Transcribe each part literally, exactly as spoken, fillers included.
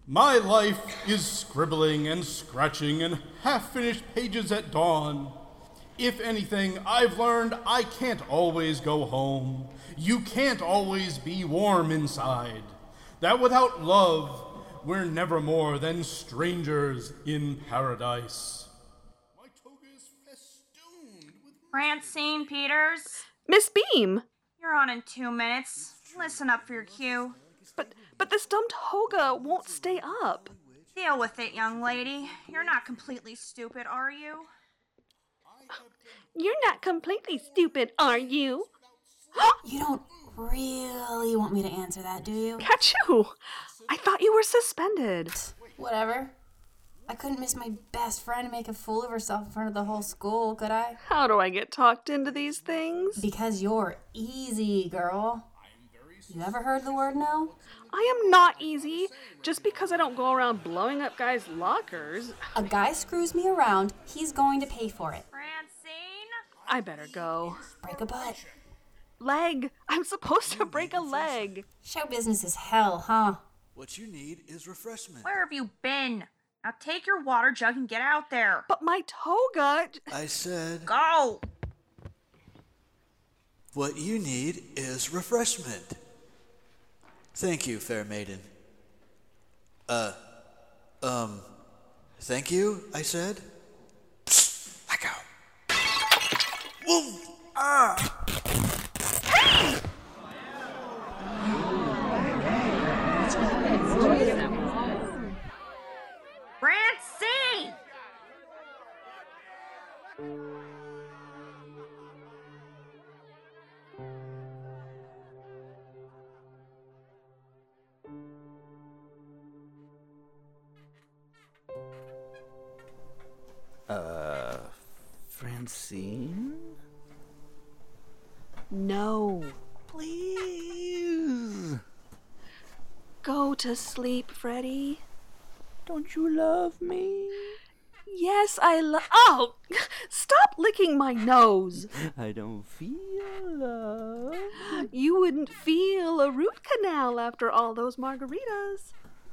My life is scribbling and scratching and half-finished pages at dawn. If anything, I've learned I can't always go home. You can't always be warm inside. That without love, we're never more than strangers in paradise. My toga is festooned with... Francine Peters, Miss Beam! you're on in two minutes. Listen up for your cue. But but this dumb toga won't stay up. Deal with it, young lady. You're not completely stupid, are you? You're not completely stupid, are you? You don't really want me to answer that, do you? Kachu! I thought you were suspended. Whatever. I couldn't miss my best friend make a fool of herself in front of the whole school, could I? How do I get talked into these things? Because you're easy, girl. You ever heard the word no? I am not easy. Just because I don't go around blowing up guys' lockers. A guy screws me around, he's going to pay for it. Francine? I better go. Break a butt. Leg. I'm supposed to break a leg. Show business is hell, huh? What you need is refreshment. Where have you been? Now take your water jug and get out there. But my toga... I said, Go! what you need is refreshment. Thank you, fair maiden. Uh, um, thank you, I said. Let go. Whoa! Ah! Francine! Uh, Francine? No. Please. Go to sleep, Freddy. Don't you love me? Yes, I love... Oh! Stop licking my nose. I don't feel love. You wouldn't feel a root canal after all those margaritas.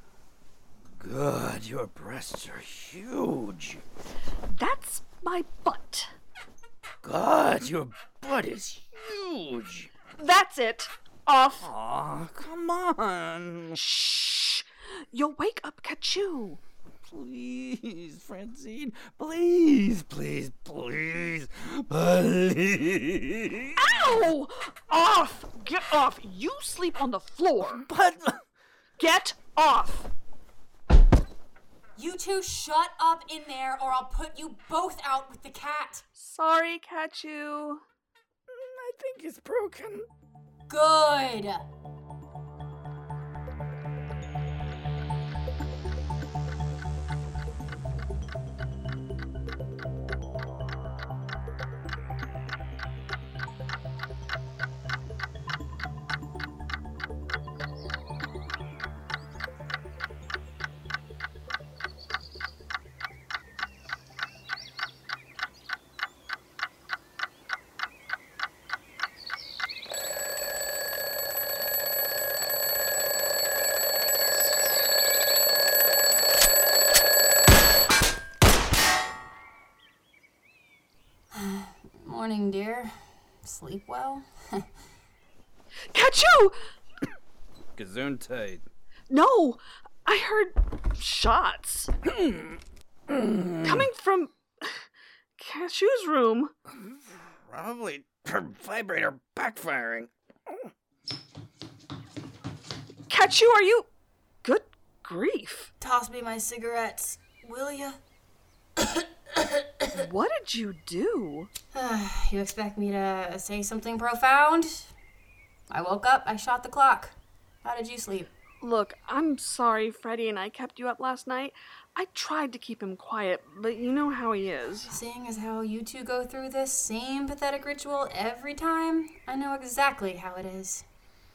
Good, your breasts are huge. That's my butt. God, your butt is huge. That's it. Off. Aw, come on. Shh. You'll wake up Kachu. Please, Francine. Please, please, please, please. Ow! Off! Get off! You sleep on the floor. But... Get off! You two shut up in there or I'll put you both out with the cat. Sorry, Kachu. I think it's broken. Good. Morning, dear. Sleep well? Kachu! Gesundheit. No, I heard shots. Coming from Kachu's room. Probably her vibrator backfiring. Kachu, are you... Good grief. Toss me my cigarettes, will ya? What did you do? You expect me to say something profound? I woke up, I shot the clock. How did you sleep? Look, I'm sorry Freddie and I kept you up last night. I tried to keep him quiet, but you know how he is. Seeing as how you two go through this same pathetic ritual every time, I know exactly how it is.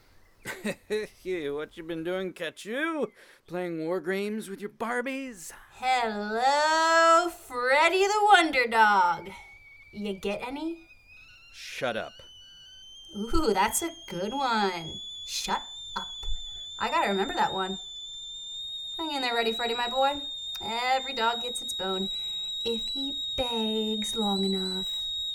What you been doing, Kachu? Playing war games with your Barbies? Hello, Freddy the Wonder Dog. You get any? Shut up. Ooh, that's a good one. Shut up. I gotta remember that one. Hang in there, ready, Freddy, my boy? Every dog gets its bone if he begs long enough.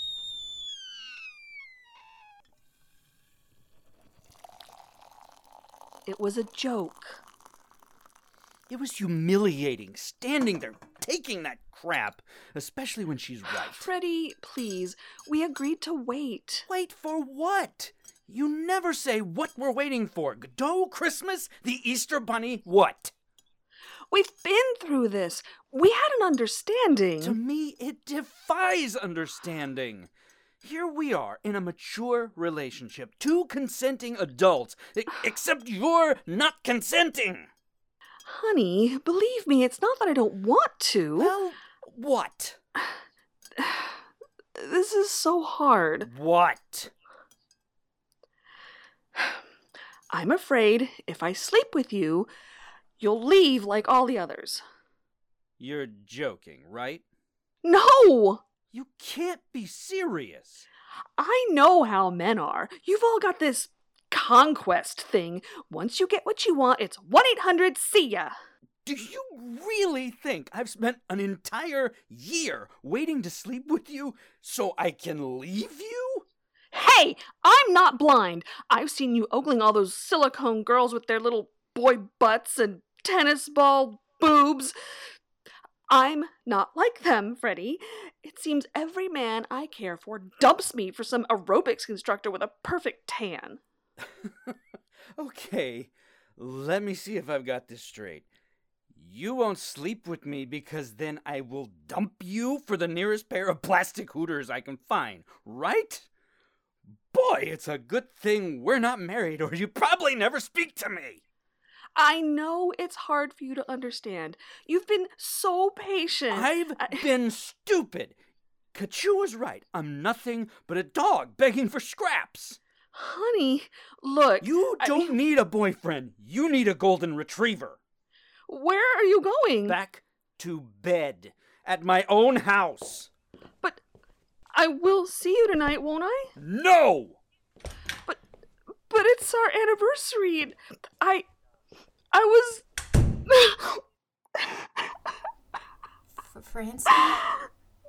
It was a joke. It was humiliating, standing there, taking that crap, especially when she's right. Freddy, please, we agreed to wait. Wait for what? You never say what we're waiting for. Godot, Christmas, the Easter Bunny, what? We've been through this. We had an understanding. To me, it defies understanding. Here we are in a mature relationship, two consenting adults, e- except you're not consenting. Honey, believe me, it's not that I don't want to. Well, what? This is so hard. What? I'm afraid if I sleep with you, you'll leave like all the others. You're joking, right? No! You can't be serious. I know how men are. You've all got this conquest thing. Once you get what you want, it's one eight hundred see ya. Do you really think I've spent an entire year waiting to sleep with you so I can leave you? Hey, I'm not blind. I've seen you ogling all those silicone girls with their little boy butts and tennis ball boobs. I'm not like them, Freddy. It seems every man I care for dumps me for some aerobics instructor with a perfect tan. Okay, let me see if I've got this straight. You won't sleep with me because then I will dump you for the nearest pair of plastic hooters I can find, right? Boy, it's a good thing we're not married or you'd probably never speak to me. I know it's hard for you to understand. You've been so patient. I've I... been stupid. Kachu was right. I'm nothing but a dog begging for scraps. Honey, look. You don't I... need a boyfriend. You need a golden retriever. Where are you going? Back to bed. At my own house. But I will see you tonight, won't I? No! But but it's our anniversary. I I was F- Francie? I'm,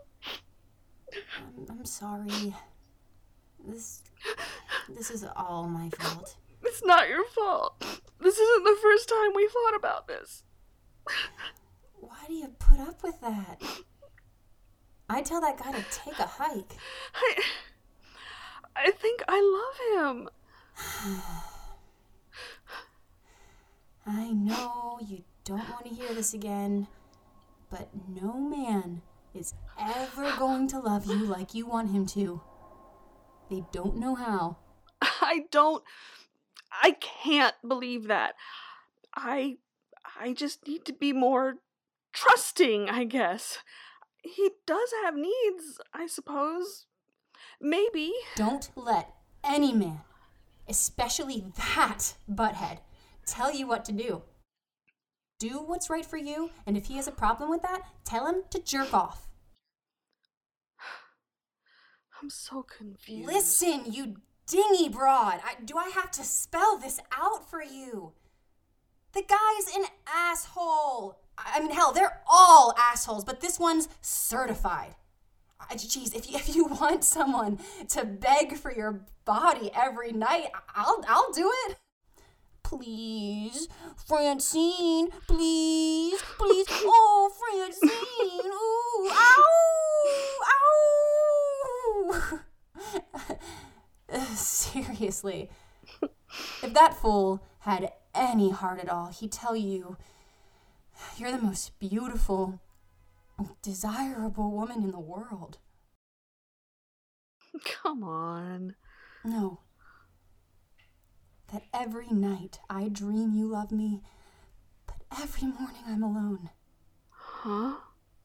I'm sorry. This this is all my fault. It's not your fault. This isn't the first time we thought about this. Why do you put up with that? I'd tell that guy to take a hike. I I think I love him. I know you don't want to hear this again, but no man is ever going to love you like you want him to. They don't know how. I don't I can't believe that. I I just need to be more trusting, I guess. He does have needs, I suppose. Maybe. Don't let any man, especially that butthead, tell you what to do. Do what's right for you, and if he has a problem with that, tell him to jerk off. I'm so confused. Listen, you dingy broad. I, do I have to spell this out for you? The guy's an asshole. I mean, hell, they're all assholes, but this one's certified. Jeez, if you, if you want someone to beg for your body every night, I'll I'll do it. Please, Francine, please, please. Oh, Francine, ooh, ow, ow. Seriously, if that fool had any heart at all, he'd tell you you're the most beautiful, desirable woman in the world. Come on. No. That every night I dream you love me, but every morning I'm alone. Huh?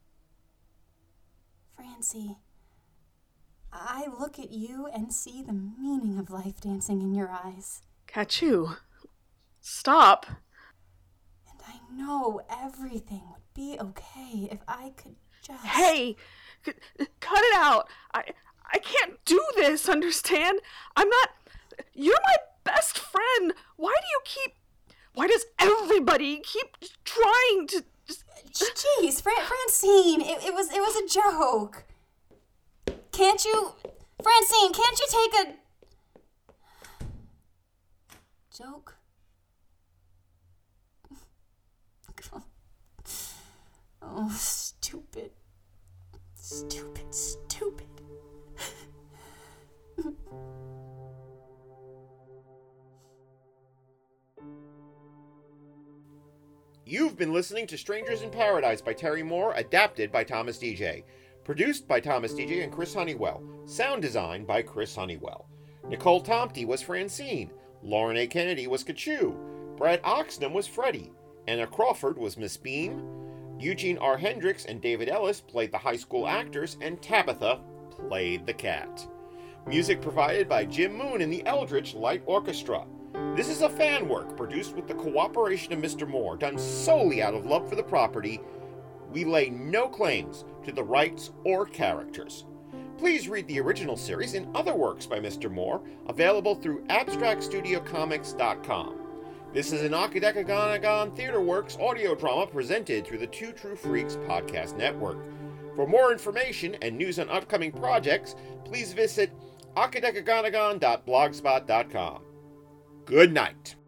Francie, I look at you and see the meaning of life dancing in your eyes. Kachu, stop. And I know everything would be okay if I could just... Hey, c- cut it out. I I can't do this, understand? I'm not... You're my best friend. Why do you keep... Why does everybody keep trying trying to. Jeez, Fran- Francine, it, it was it was a joke. Can't you, Francine? Can't you take a joke? Oh, stupid, stupid, stupid. You've been listening to Strangers in Paradise by Terry Moore, adapted by Thomas D J. Produced by Thomas D J and Chris Honeywell. Sound design by Chris Honeywell. Nicole Tomte was Francine. Lauren A. Kennedy was Kachu. Brad Oxnam was Freddie. Anna Crawford was Miss Beam. Eugene R. Hendricks and David Ellis played the high school actors, and Tabitha played the cat. Music provided by Jim Moon and the Eldritch Light Orchestra. This is a fan work produced with the cooperation of Mister Moore, done solely out of love for the property. We lay no claims to the rights or characters. Please read the original series and other works by Mister Moore, available through abstract studio comics dot com. This is an Akadekaganagon Theater Works audio drama presented through the Two True Freaks podcast network. For more information and news on upcoming projects, please visit akadekaganagon dot blogspot dot com. Good night.